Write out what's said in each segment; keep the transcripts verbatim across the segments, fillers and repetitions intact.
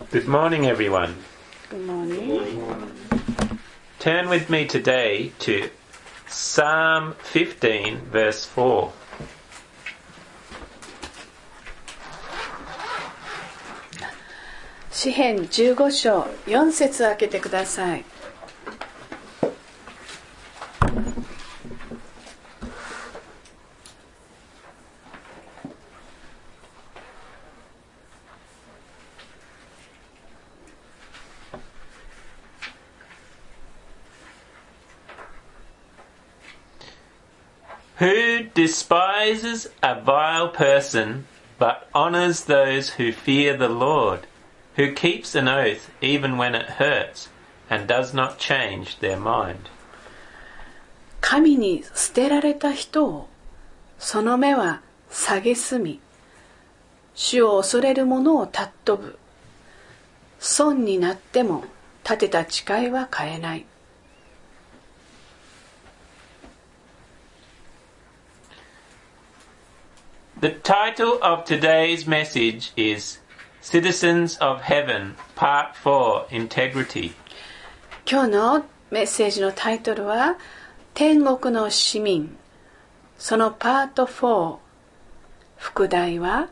Good morning, everyone. Good morning. Turn with me today to Psalm fifteen, verse four. 詩編じゅうご章よん節開けてください。 Who despises a vile person, but honors those who fear the Lord, who keeps an oath even when it hurts, and does not change their mind. 神に捨てられた人を、その目は蔑み、主を恐れる者を尊ぶ。損になっても立てた誓いは変えない。 The title of today's message is Citizens of Heaven, Part four, Integrity. 今日のメッセージのタイトルは天国の市民、そのパートフォー、副題は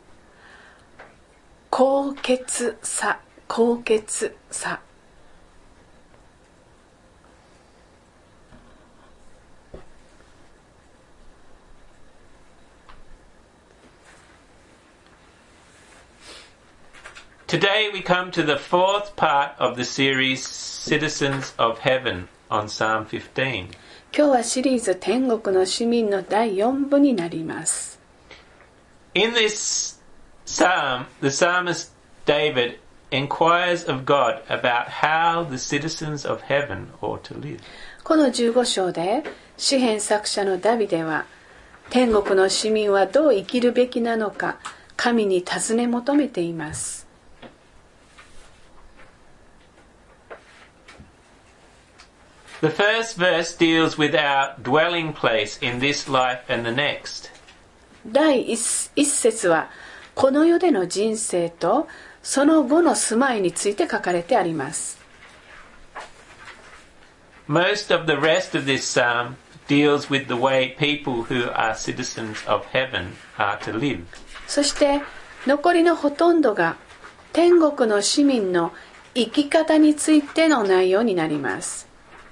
高潔さ、高潔さ。 Today we come to the fourth part of the series Citizens of Heaven on Psalm fifteen. 今日はシリーズ天国の市民のだいよん部になります。 In this psalm, the psalmist David inquires of God about how the citizens of heaven ought to live. このじゅうご章で詩編作者のダビデは天国の市民はどう生きるべきなのか神に尋ね求めています。 The first verse deals with our dwelling place in this life and the next. 第一節はこの世での人生とその後の住まいについて書かれてあります。 Most of the rest of this psalm deals with the way people who are citizens of heaven are to live. そして残りのほとんどが天国の市民の生き方についての内容になります。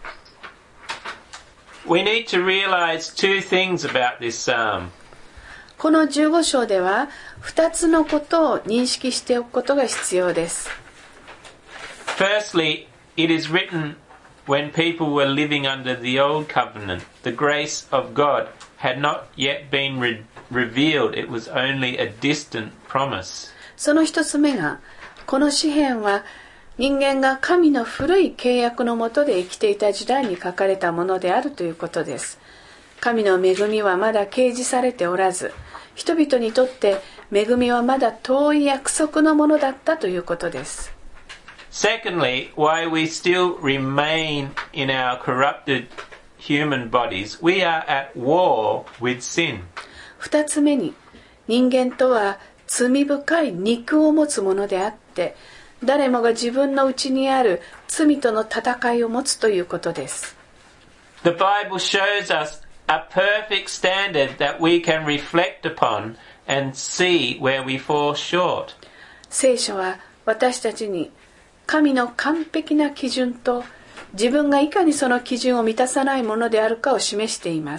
We need to realize two things about this psalm. このじゅうご章ではふたつのことを認識しておくことが必要です。 Firstly, it is written when people were living under the old covenant. The grace of God had not yet been re- revealed. It was only a distant promise. その一つ目が、この詩編は人間が神の古い契約の下で生きていた時代に書かれたものであるということです。神の恵みはまだ掲示されておらず、人々にとって恵みはまだ遠い約束のものだったということです。 Secondly, while we still remain in our corrupted human bodies, we are at war with sin. 二つ目に、人間とは罪深い肉を持つものであって、誰もが自分の内にある罪との戦いを持つということです。 The Bible shows us a perfect standard that we can reflect upon and see where we fall short. 聖書は私たちに神の完璧な基準と自分がいかにその基準を満たさないものであるかを示しています。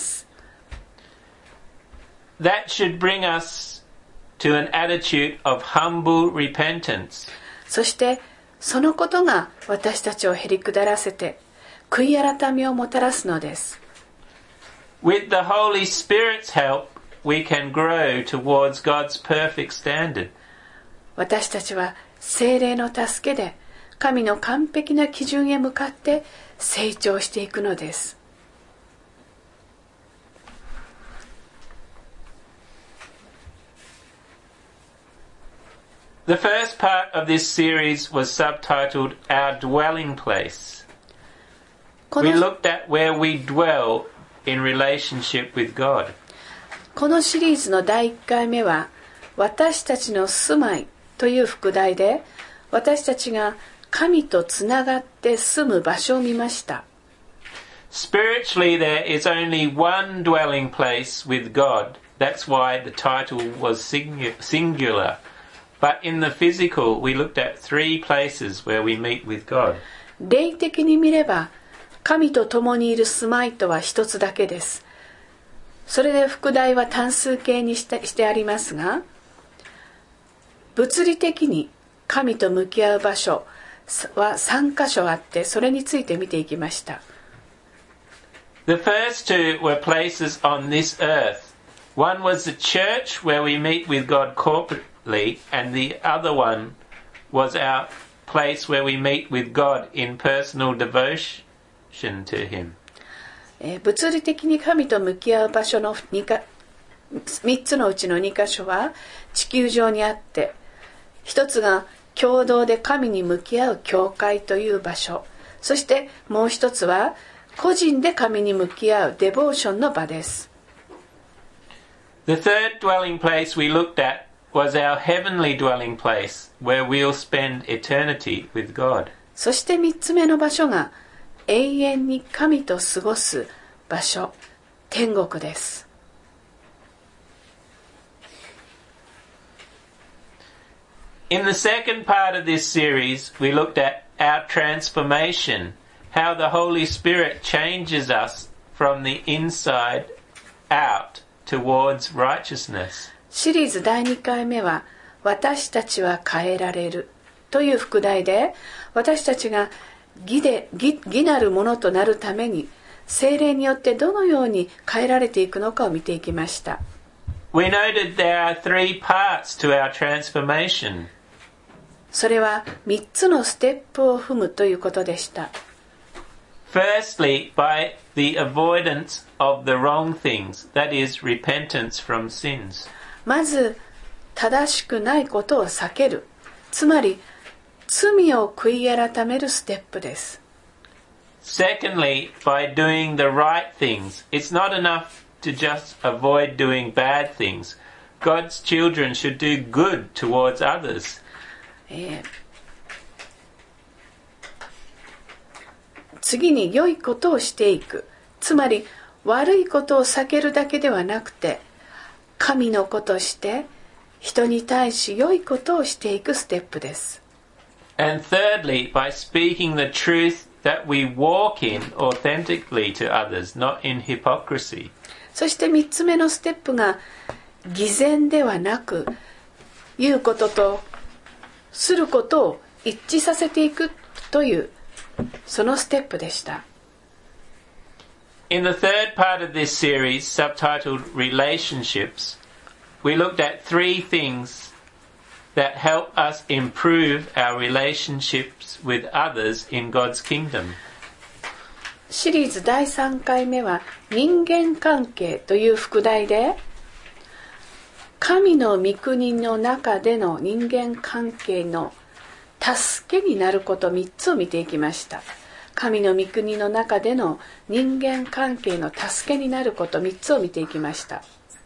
That should bring us to an attitude of humble repentance. そしてそのことが私たちをへりくだらせて悔い改めをもたらすのです。 With the Holy Spirit's help, we can grow towards God's perfect standard. 私たちは聖霊の助けで神の完璧な基準へ向かって成長していくのです。 The first part of this series was subtitled Our Dwelling Place. We looked at where we dwell in relationship with God. このシリーズのだいいっかいめは私たちの住まいという副題で私たちが神とつながって住む場所を見ました。 Spiritually, there is only one dwelling place with God. That's why the title was singular. But in the physical, we looked at three places where we meet with God. 霊的に見れば、神と共にいる住まいとは一つだけです。それで副題は単数形にして、してありますが、物理的に神と向き合う場所はさん箇所あって、それについて見ていきました。 The first two were places on this earth. One was the church where we meet with God corporately, and the other one was our place where we meet with God in personal devotion to Him. えー、物理的に神と向き合う場所のにかみっつのうちのに箇所は地球上にあって、一つが共同で神に向き合う教会という場所、そしてもう一つは個人で神に向き合うデボーションの場です。 The third dwelling place we looked at was our heavenly dwelling place, where we'll spend eternity with God. そして三つ目の場所が永遠に神と過ごす場所、天国です。 In the second part of this series, we looked at our transformation, how the Holy Spirit changes us from the inside out towards righteousness. シリーズだいにかいめは、私たちは変えられるという副題で、私たちが義で、義、義なるものとなるために、聖霊によってどのように変えられていくのかを見ていきました。 We noted there are three parts to our transformation. それは三つのステップを踏むということでした。 Firstly, by the avoidance of the wrong things, that is, repentance from sins. まず、正しくないことを避ける。つまり、罪を悔い改めるステップです。 Secondly, by doing the right things. It's not enough to just avoid doing bad things. God's children should do good towards others. えー、次に良いことをしていく。つまり悪いことを避けるだけではなくて、神の子として人に対し良いことをしていくステップです。 And thirdly, by speaking the truth that we walk in authentically to others, not in hypocrisy. そして三つ目のステップが偽善ではなく、言うこととすることを一致させていくというそのステップでした。 In the third part of this series, subtitled Relationships, we looked at three things that help us improve our relationships with others in God's kingdom. シリーズだいさんかいめは人間関係という副題で、神の御国の中での人間関係の助けになることみっつを見ていきました。神の御国の中での人間関係の助けになることみっつを見ていきました。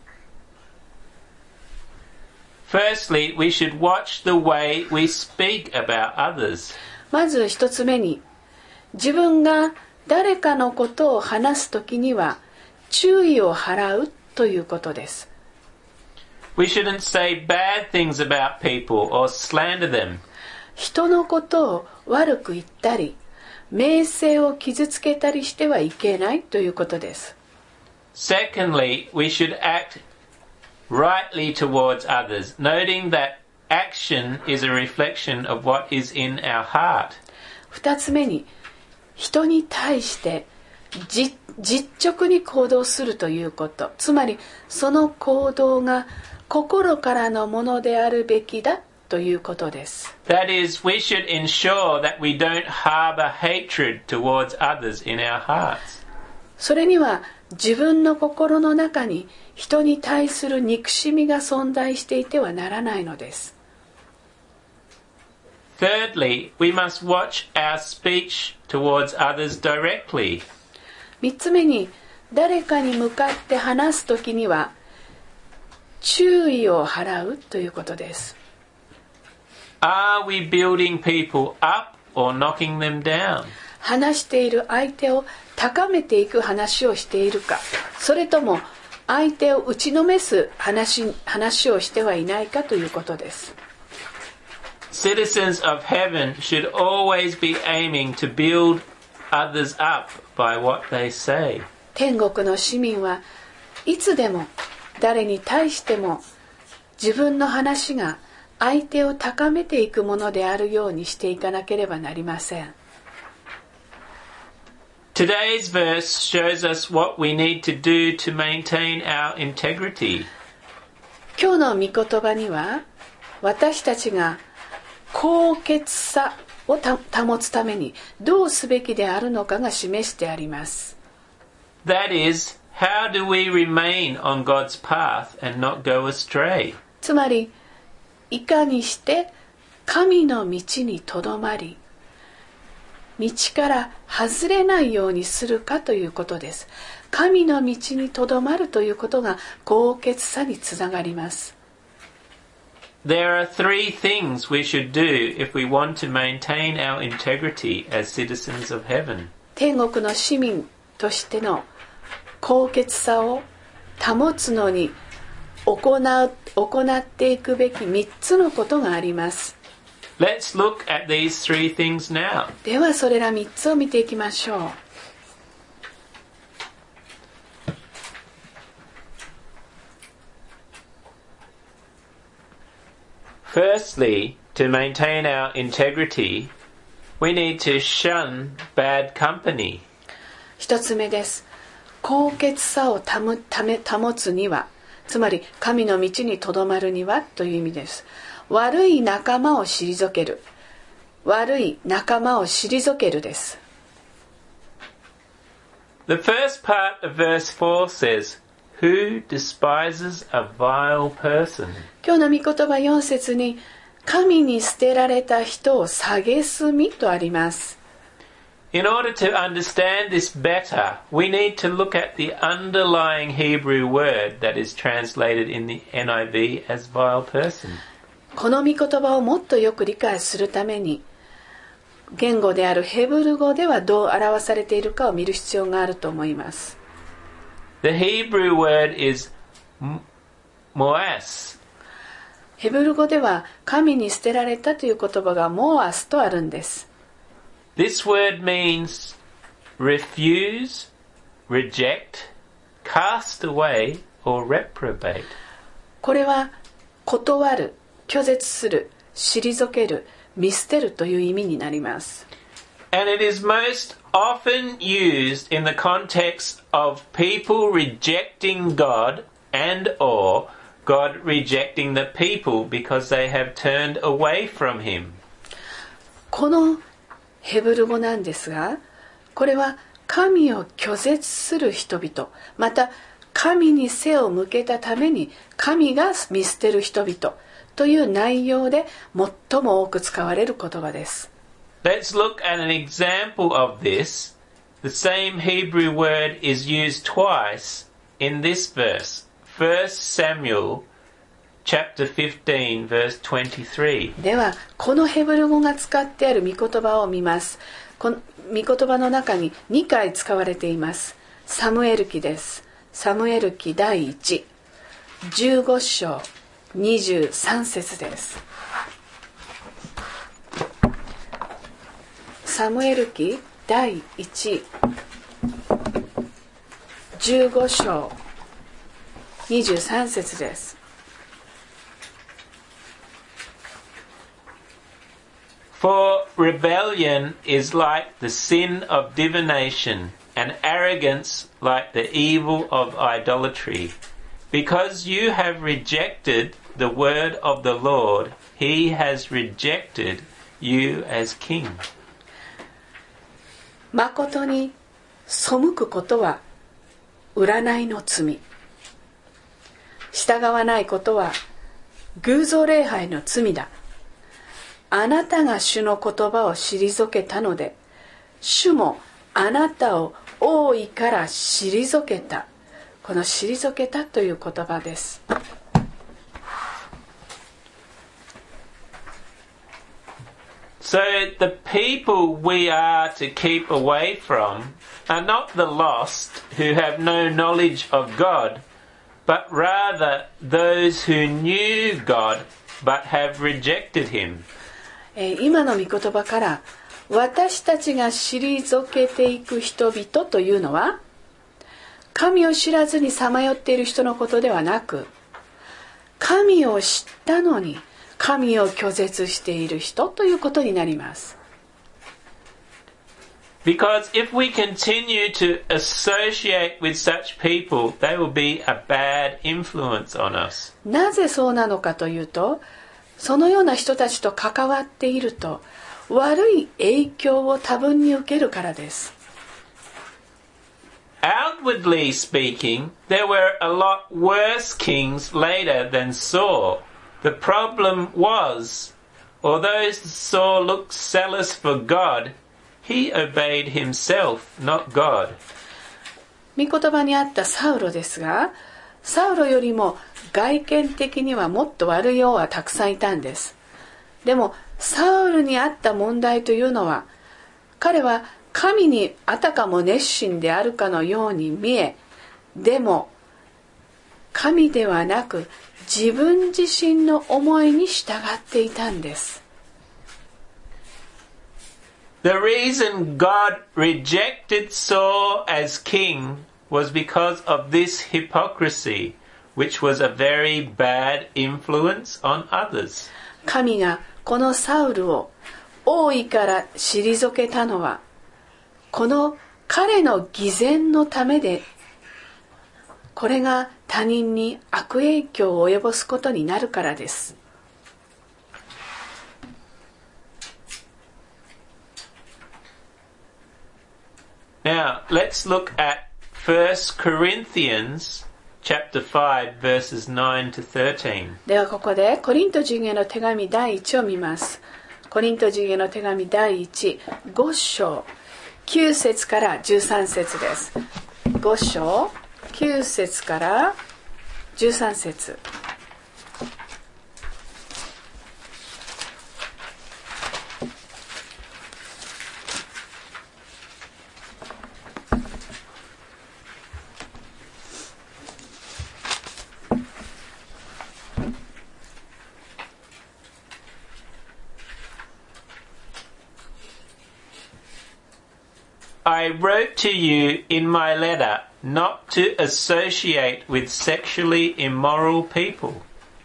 Firstly, we should watch the way we speak about others. まず一つ目に、自分が誰かのことを話すときには注意を払うということです。 We shouldn't say bad things about people or slander them. 人のことを悪く言ったり、名声を傷つけたりしてはいけないということです。 Secondly, we should act rightly towards others, noting that action is a reflection of what is in our heart. 二つ目に、人に対して実直に行動するということ。つまり、その行動が心からのものであるべきだということです。 That is, we should ensure that we don't harbor hatred towards others in our hearts. それには自分の心の中に人に対する憎しみが存在していてはならないのです。 Thirdly, we must watch our speech towards others directly. 三つ目に、誰かに向かって話すときには注意を払うということです。 Are we building people up or knocking them down? 話している相手を高めていく話をしているか、それとも相手を打ちのめす 話, 話をしてはいないかということです。 Citizens of heaven should always be aiming to build others up by what they say. 天国の市民はいつでも誰に対しても自分の話が相手を高めていくものであるようにしていかなければなりません。 Today's verse shows us what we need to do to maintain our integrity. 今日の御言葉には私たちが高潔さを保つためにどうすべきであるのかが示してあります。 That is, how do we remain on God's path and not go astray? つまり、いかにして神の道にとどまり、道から外れないようにするかということです。神の道にとどまるということが高潔さにつながります。 There are three things we should do if we want to maintain our integrity as citizens of heaven. 天国の市民としての高潔さを保つのに行う、行っていくべきみっつのことがあります。 Let's look at these three things now. ではそれらみっつを見ていきましょう。 Firstly, to maintain our integrity, we need to shun bad company. 一つ目です。高潔さを保ため保つには、つまり神の道にとどまるにはという意味です。悪い仲間を退ける。悪い仲間を退けるです。 The first part of verse four says, Who despises a vile person? 今日の御言葉よん節に、神に捨てられた人を蔑みとあります。 In order to understand this better, we need to look at the underlying Hebrew word that is translated in the N I V as vile person. この御言葉をもっとよく理解するために、言語であるヘブル語ではどう表されているかを見る必要があると思います。 The Hebrew word is moas. ヘブル語では神に捨てられたという言葉がモアスとあるんです。 This word means refuse, reject, cast away, or reprobate. これは断る、拒絶する、退ける、見捨てるという意味になります。 And it is most often used in the context of people rejecting God and or God rejecting the people because they have turned away from Him. このヘブル語なんですが、これは神を拒絶する人々、また神に背を向けたために神が見捨てる人々という内容で最も多く使われる言葉です。 Let's look at an example of this. The same Hebrew word is used twice in this verse. First Samuel chapter fifteen verse twenty-three. ではこのヘブル語が使ってある御言葉を見ます。この御言葉の中ににかい使われています。サムエル記です。サムエル記第一、じゅうご章にじゅうさん節です。サムエル記第一、じゅうご章にじゅうさん節です。 For rebellion is like the sin of divination, and arrogance like the evil of idolatry. Because you have rejected the word of the Lord, He has rejected you as king. 誠に背くことは占いの罪。従わないことは偶像礼拝の罪だ。あなたが主の言葉を退けたので、主もあなたを王位から退けた。この退けたという言葉です。 So the people we are to keep away from are not the lost who have no knowledge of God, but rather those who knew God but have rejected him. えー、今の御言葉から私たちが退けていく人々というのは神を知らずにさまよっている人のことではなく、神を知ったのに神を拒絶している人ということになります。 Because if we continue to associate with such people, they will be a bad influence on us. なぜそうなのかというと、そのような人たちと関わっていると悪い影響を多分に受けるからです。 Outwardly speaking, there were a lot worse kings later than Saul. The problem was, although Saul looked zealous for God, he obeyed himself, not God. 御言葉にあったサウロですが、サウロよりも外見的にはもっと悪い王はたくさんいたんです。でもサウルにあった問題というのは、彼は神にあたかも熱心であるかのように見え、でも神ではなく自分自身の思いに従っていたんです。 The reason God rejected Saul as king was because of this hypocrisy, which was a very bad influence on others. 神がこのサウルを王位から退けたのは、この彼の偽善のためで、これが他人に悪影響を及ぼすことになるからです。 Now, let's look at First Corinthians chapter five verses nine to thirteen. ではここでコリント人への手紙第一を見ます。コリント人への手紙第一、ご章きゅう節からじゅうさん節です。ご章きゅう節からじゅうさん節。 I wrote to you in my letter not to associate with sexually immoral people.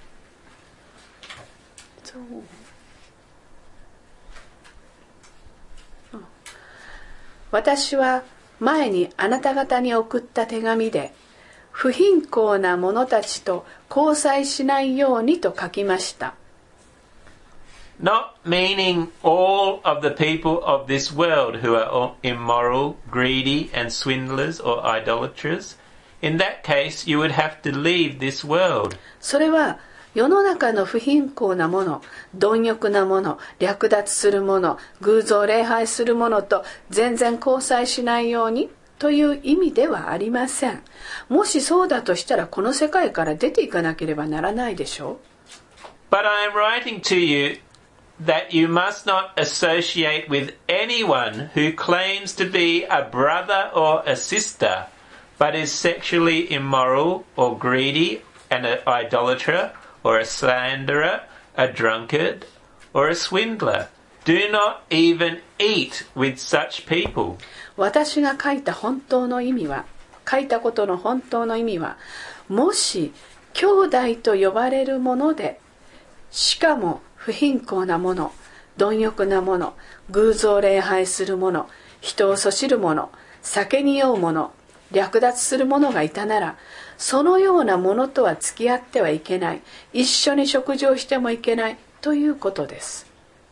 私は前にあなた方に送った手紙で、不貧困な者たちと交際しないようにと書きました。 Not meaning all of the people of this world who are immoral, greedy, and swindlers or idolaters. In that case, you would have to leave this world. それは世の中の不貧困な者、貪欲な者、略奪する者、偶像礼拝する者と全然交際しないようにという意味ではありません。もしそうだとしたらこの世界から出ていかなければならないでしょう。 But I am writing to you that you must not associate with anyone who claims to be a brother or a sister, but is sexually immoral or greedy and an idolater or a slanderer, a drunkard or a swindler. Do not even eat with such people. 私が書いた本当の意味は、書いたことの本当の意味は、もし兄弟と呼ばれるもので、しかも不貧困な者、貪欲な者、偶像礼拝する者、人をそしる者、酒に酔う者、略奪する者がいたなら、そのような者とは付き合ってはいけない、一緒に食事をしてもいけないということです。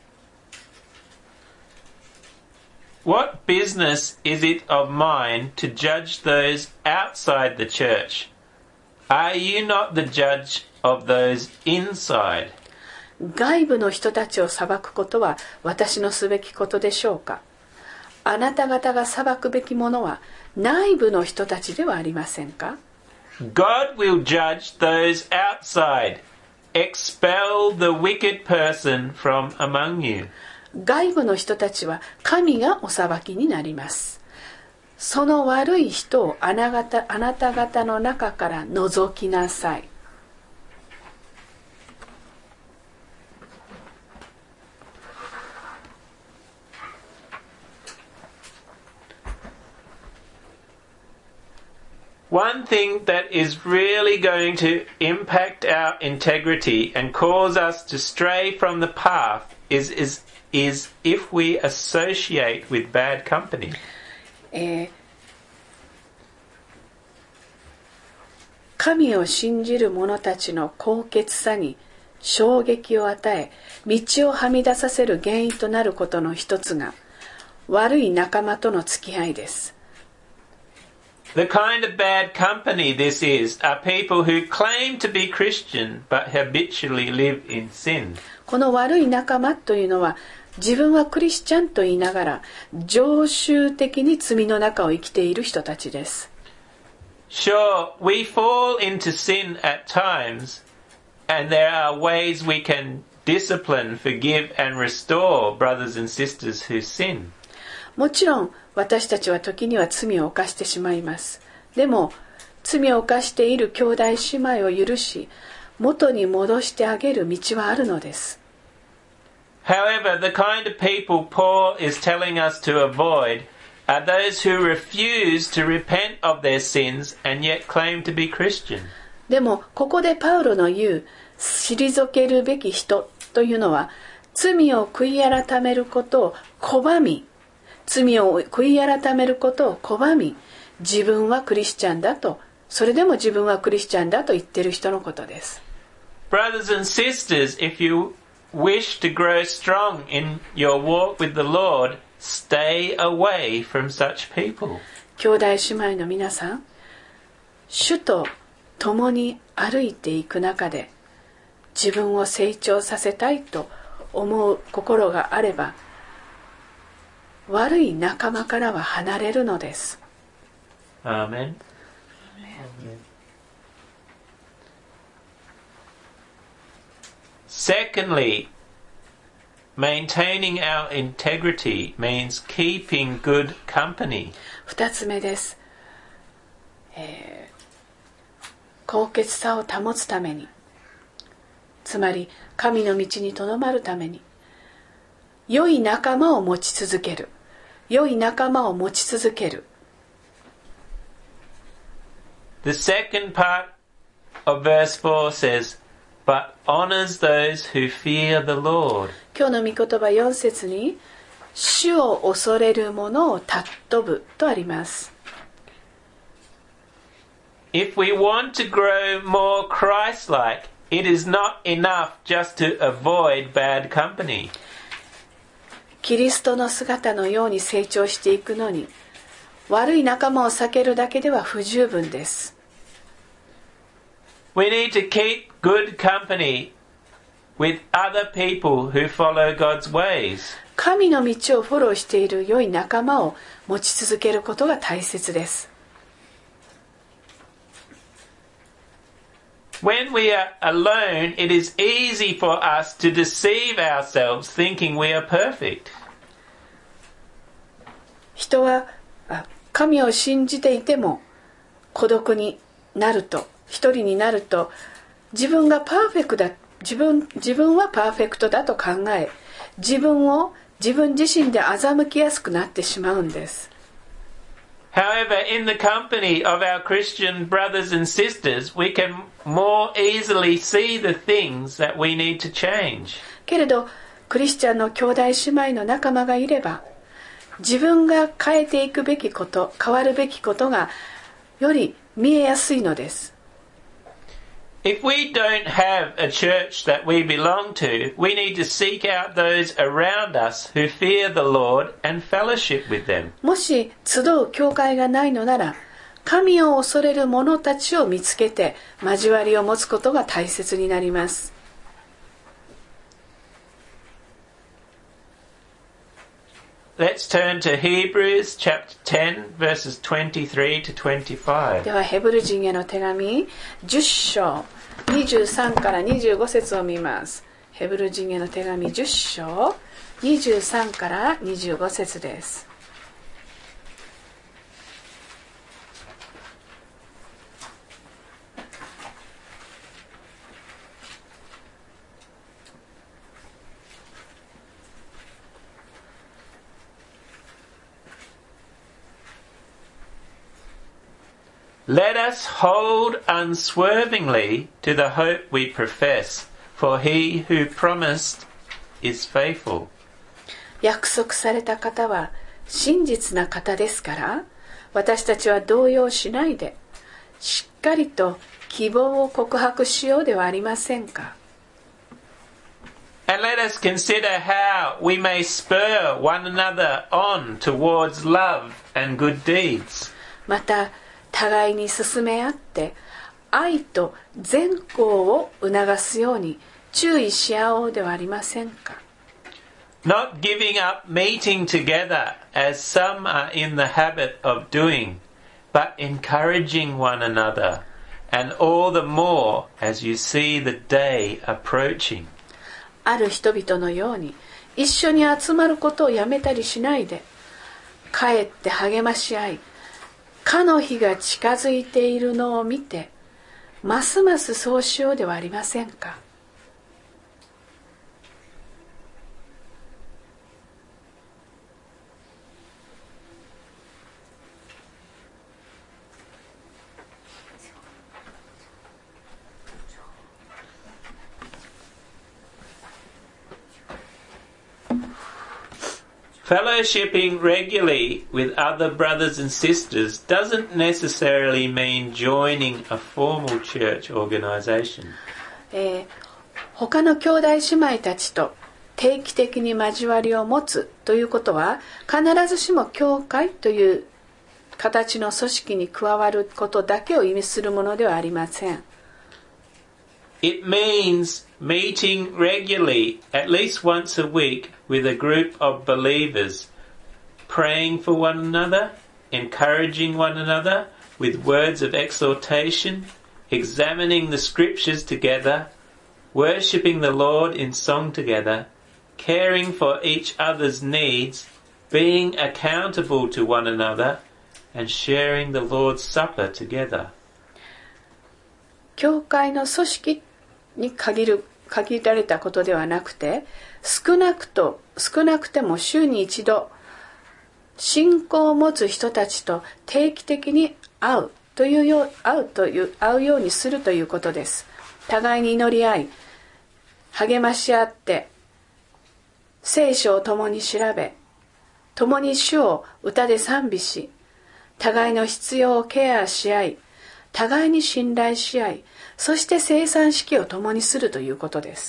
What business is it of mine to judge those outside the church? Are you not the judge of those inside? 外部の人たちを裁くことは私のすべきことでしょうか。あなた方が裁くべきものは内部の人たちではありませんか。 God will judge those outside. Expel the wicked person from among you. 外部の人たちは神がお裁きになります。その悪い人をあなた、あなた方の中から除きなさい。 One thing that is really going to impact our integrity and cause us to stray from the path is, is, is if we associate with bad company. えー、神を信じる者たちの高潔さに衝撃を与え、道をはみ出させる原因となることの一つが、悪い仲間との付き合いです。 The kind of bad company this is are people who claim to be Christian but habitually live in sin. この悪い仲間というのは、自分はクリスチャンと言いながら常習的に罪の中を生きている人たちです。 Sure, we fall into sin at times, and there are ways we can discipline, forgive, and restore brothers and sisters who sin. もちろん私たちは時には罪を犯してしまいます。でも罪を犯している兄弟姉妹を許し、元に戻してあげる道はあるのです。 However, the kind of people Paul is telling us to avoid are those who refuse to repent of their sins and yet claim to be Christian. でもここでパウロの言う退けるべき人というのは、罪を悔い改めることを拒み、罪を悔い改めることを拒み、自分はクリスチャンだと、それでも自分はクリスチャンだと言っている人のことです。 Brothers and sisters, if you wish to grow strong in your walk with the Lord, stay away from such people. 兄弟姉妹の皆さん、主と共に歩いていく中で、自分を成長させたいと思う心があれば、悪い仲間からは離れるのです。 Amen. Secondly, maintaining our integrity means keeping good company. 二つ目です。えー、高潔さを保つために、つまり神の道にとどまるために、良い仲間を持ち続ける。良い仲間を持ち続ける。 The second part of verse four says, but honors those who fear the Lord. 今日の御言葉よん節に、主を恐れる者を尊ぶとあります。 If we want to grow more Christ-like, it is not enough just to avoid bad company. キリストの姿のように成長していくのに、悪い仲間を避けるだけでは不十分です。 We need to keep good company with other people who follow God's ways. 神の道をフォローしている良い仲間を持ち続けることが大切です。 When we are alone, it is easy for us to deceive ourselves thinking we are perfect. 人は神を信じていても孤独になると、一人になると、自分がパーフェクトだ、自分、自分はパーフェクトだと考え、自分を自分自身で欺きやすくなってしまうんです。 However, in the company of our Christian brothers and sisters, we can more easily see the things that we need to change. けれど、クリスチャンの兄弟姉妹の仲間がいれば、自分が変えていくべきこと、変わるべきことがより見えやすいのです。 If we don't have a church that we belong to, we need to seek out those around us who fear the Lord and fellowship with them. もし集う教会がないのなら、神を恐れる者たちを見つけて交わりを持つことが大切になります。 Let's turn to Hebrews chapter ten, verses twenty-three to twenty-five. ではヘブル人への手紙じゅっ章にじゅうさんからにじゅうご節を見ます。ヘブル人への手紙じゅっ章にじゅうさんからにじゅうご節です。 Let us hold unswervingly to the hope we profess, for he who promised is faithful. 約束された方は真実な方ですから、私たちは動揺しないで、しっかりと希望を告白しようではありませんか。 And let us consider how we may spur one another on towards love and good deeds. また、互いに進め合って愛と善行を促すように注意し合おうではありませんか。 Not giving up meeting together as some are in the habit of doing, but encouraging one another, and all the more as you see the day approaching. ある人々のように一緒に集まることをやめたりしないで、かえって励まし合い、かの日が近づいているのを見て、ますますそうしようではありませんか。 Fellowshipping regularly with other brothers and sisters doesn't necessarily mean joining a formal church organization. えー、他の兄弟姉妹たちと定期的に交わりを持つということは、必ずしも教会という形の組織に加わることだけを意味するものではありません。 It means meeting regularly, at least once a week, with a group of believers, praying for one another, encouraging one another with words of exhortation, examining the scriptures together, worshipping the Lord in song together, caring for each other's needs, being accountable to one another, and sharing the Lord's Supper together. 教会の組織に限る限られたことではなくて、少なくと少なくても週に一度信仰を持つ人たちと定期的に会うというよう会うという会うようにするということです。互いに祈り合い、励まし合って、聖書を共に調べ、共に主を歌で賛美し、互いの必要をケアし合い、互いに信頼し合い、そして生産式を共にするということです。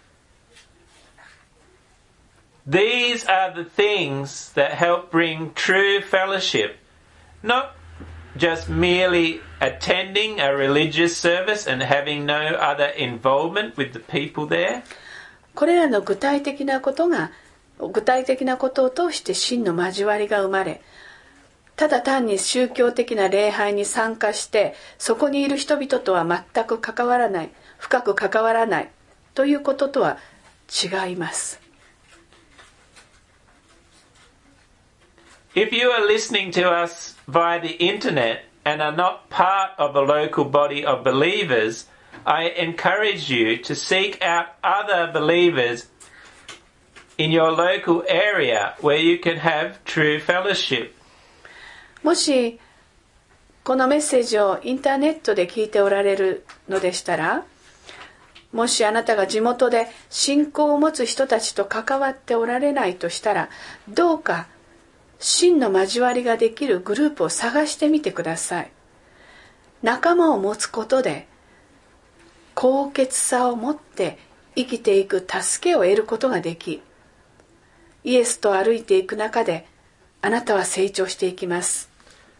These are the things that help bring true fellowship, not just merely attending a religious service and having no other involvement with the people there. これらの具体的なことが、具体的なことを通して真の交わりが生まれ、ただ単に宗教的な礼拝に参加してそこにいる人々とは全く関わらない、深く関わらないということとは違います。 If you are listening to us via the internet and are not part of a local body of believers, I encourage you to seek out other believers in your local area where you can have true fellowship. もしこのメッセージをインターネットで聞いておられるのでしたら、もしあなたが地元で信仰を持つ人たちと関わっておられないとしたら、どうか真の交わりができるグループを探してみてください。仲間を持つことで高潔さを持って生きていく助けを得ることができ、イエスと歩いていく中であなたは成長していきます。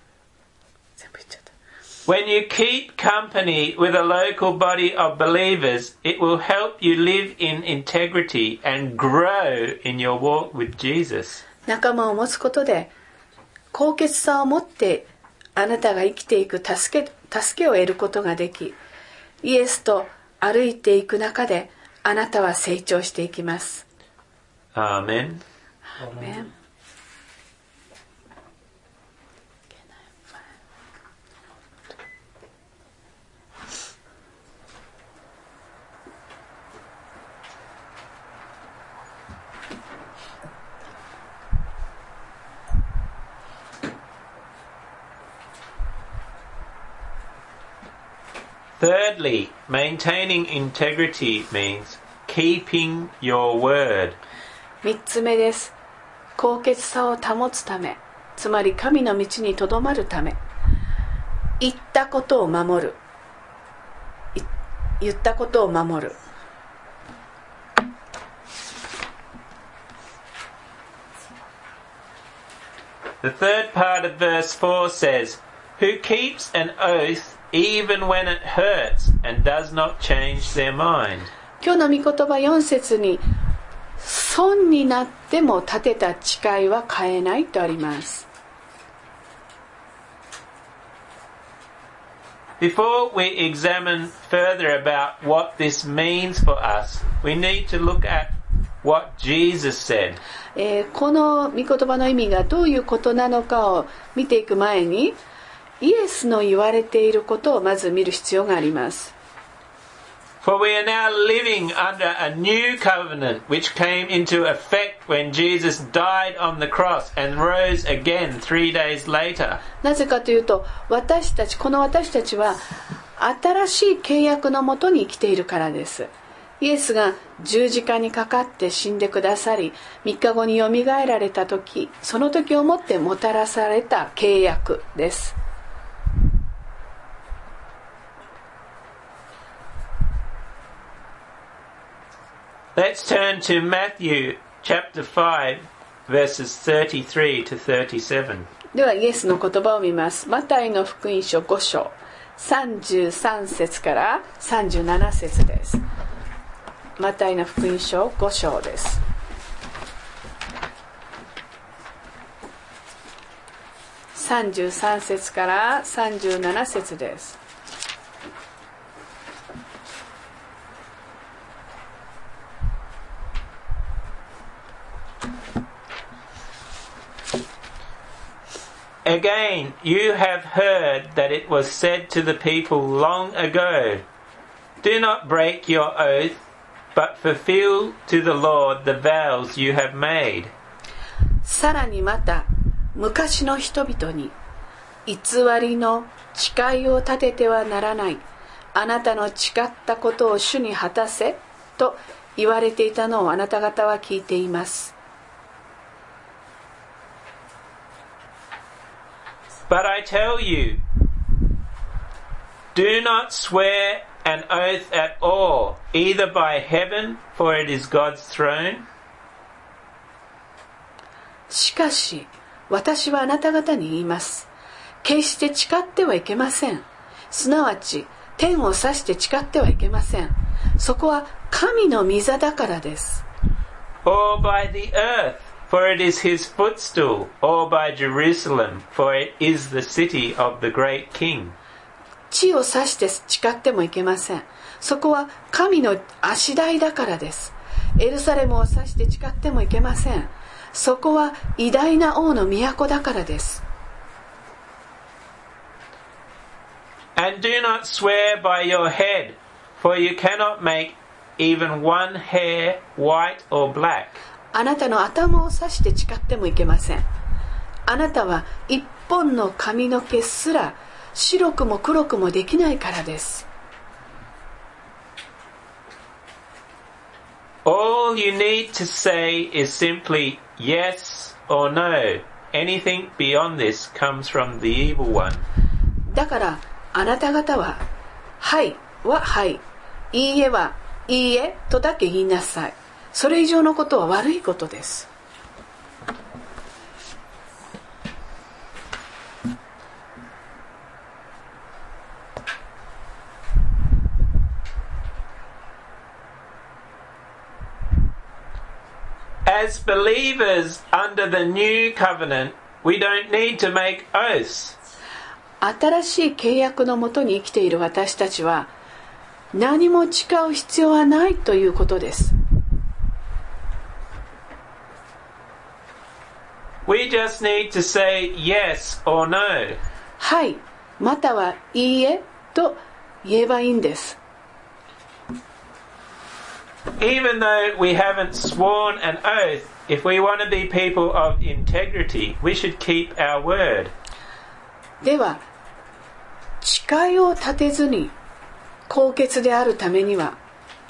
When you keep company with a local body of believers, it will help you live in integrity and grow in your walk with Jesus. 仲間を持つことで高潔さを持ってあなたが生きていく助け、助けを得ることができ、イエスと歩いていく中であなたは成長していきます。 Amen. Amen. Thirdly, maintaining integrity means keeping your word. 三つ目です。高潔さを保つため、つまり神の道にとどまるため、言ったことを守る。言ったことを守る。 The third part of verse four says, Who keeps an oath even when it hurts and does not change their mind. 今日の御言葉よん節に、損になっても立てた誓いは変えないとあります。 Before we examine further about what this means for us, we need to look at what Jesus said. えー、この御言葉の意味がどういうことなのかを見ていく前に、イエスの言われていることをまず見る必要があります。 For we are now living under a new covenant which came into effect when Jesus died on the cross and rose again three days later. なぜかというと、私たち、この私たちは新しい契約のもとに生きているからです。イエスが十字架にかかって死んでくださり、みっかごによみがえられた時、その時をもってもたらされた契約です。 Let's turn to Matthew chapter five, verses thirty-three to thirty-seven. ではイエスの言葉を見ます。マタイの福音書ご章さんじゅうさん節からさんじゅうなな節です。マタイの福音書ご章です。さんじゅうさん節からさんじゅうなな節です。 Again, you have heard that it was said to the people long ago, Do not break your oath, but fulfill to the Lord the vows you have made. さらにまた、昔の人々に、偽りの誓いを立ててはならない。あなたの誓ったことを主に果たせ、と言われていたのをあなた方は聞いています。 But I tell you, do not swear an oath at all, either by heaven, for it is God's throne. しかし、私はあなた方に言います。決して誓ってはいけません。すなわち、天を指して誓ってはいけません。そこは神の御座だからです。 Or by the earth.For it is his footstool, or by Jerusalem, for it is the city of the great king. 地を指して誓ってもいけません。そこは神の足台だからです。エルサレムを指して誓ってもいけません。そこは偉大な王の都だからです。 And do not swear by your head, for you cannot make even one hair white or black. あなたの頭を指して誓ってもいけません。あなたは一本の髪の毛すら白くも黒くもできないからです。 All you need to say is simply yes or no. Anything beyond this comes from the evil one. だからあなた方ははいははい、いいえはいいえとだけ言いなさい。それ以上のことは悪いことです。 As believers under the new covenant, we don't need to make oaths. 新しい契約のもとに生きている私たちは何も誓う必要はないということです。 We just need to say yes or no. はい、またはいいえと言えばいいんです。 Even though we haven't sworn an oath, if we want to be people of integrity, we should keep our word. では、誓いを立てずに高潔であるためには、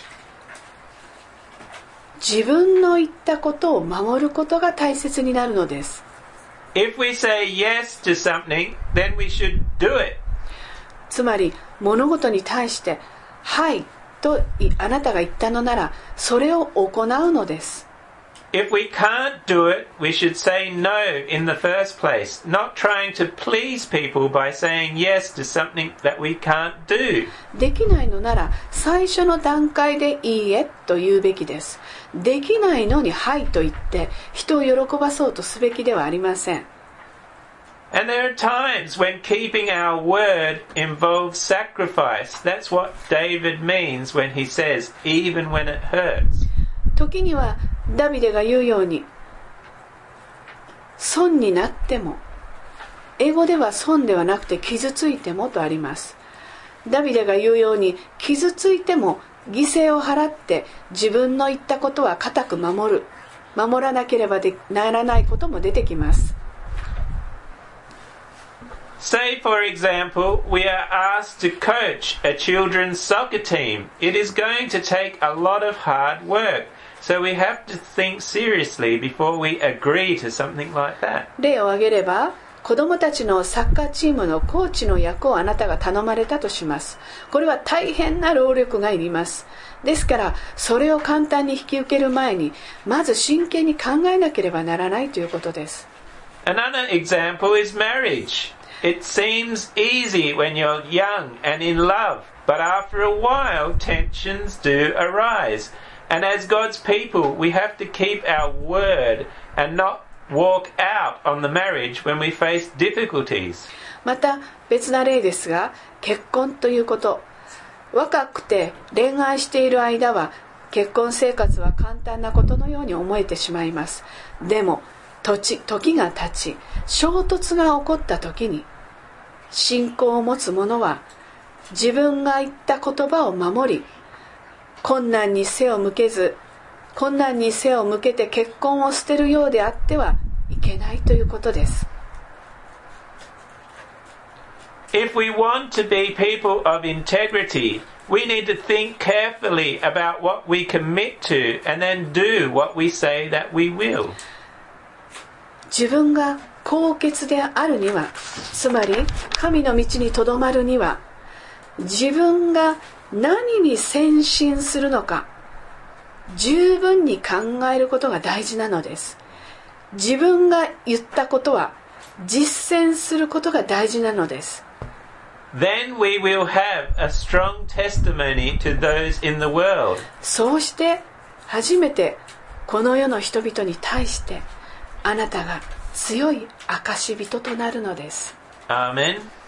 自分の言ったことを守ることが大切になるのです。 If we say yes to something, then we should do it. つまり、物事に対して、はいとあなたが言ったのなら、それを行うのです。 If we can't do it, we should say no in the first place, not trying to please people by saying yes to something that we can't do. できないのなら、最初の段階でいいえと言うべきです。できないのにはいと言って、人を喜ばそうとすべきではありません。 And there are times when keeping our word involves sacrifice. That's what David means when he says, even when it hurts. 時にはダビデが言うように、損になっても、英語では損ではなくて傷ついてもとあります。ダビデが言うように、傷ついても犠牲を払って自分の言ったことは固く守る、守らなければならないことも出てきます。 Say, for example, we are asked to coach a children's soccer team. It is going to take a lot of hard work. So we have to think seriously before we agree to something like that. 例を挙げれば、子どもたちのサッカーチームのコーチの役をあなたが頼まれたとします。これは大変な労力がいります。ですから、それを簡単に引き受ける前に、まず真剣に考えなければならないということです。 Another example is marriage. It seems easy when you're young and in love, but after a while tensions do arise. And as God's people, we have to keep our word and not walk out on the marriage when we face difficulties. また別な例ですが、結婚ということ。若くて恋愛している間は結婚生活は簡単なことのように思えてしまいます。でも時、時が経ち、衝突が起こった時に、信仰を持つ者は自分が言った言葉を守り、困難に背を向けず、困難に背を向けて結婚を捨てるようであってはいけないということです。 If we want to be people of integrity, we need to think carefully about what we commit to and then do what we say that we will. 自分が高潔であるには、つまり神の道にとどまるには、自分が何に専心するのか十分に考えることが大事なのです。自分が言ったことは実践することが大事なのです。 Then we will have a strong testimony to those in the world. そうして初めてこの世の人々に対してあなたが強い証人となるのです。 Amen.